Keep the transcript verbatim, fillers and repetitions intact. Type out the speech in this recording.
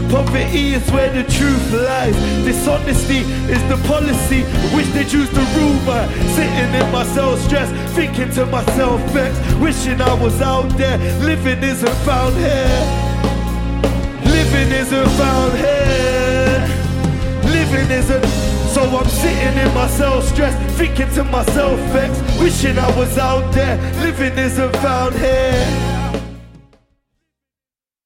Poverty is where the truth lies. Dishonesty is the policy which they choose to rule by. Sitting in my cell stressed, thinking to myself vexed, wishing I was out there. Living isn't found here. Living isn't found here. Living isn't. So I'm sitting in my cell stressed, thinking to myself vexed, wishing I was out there. Living isn't found here.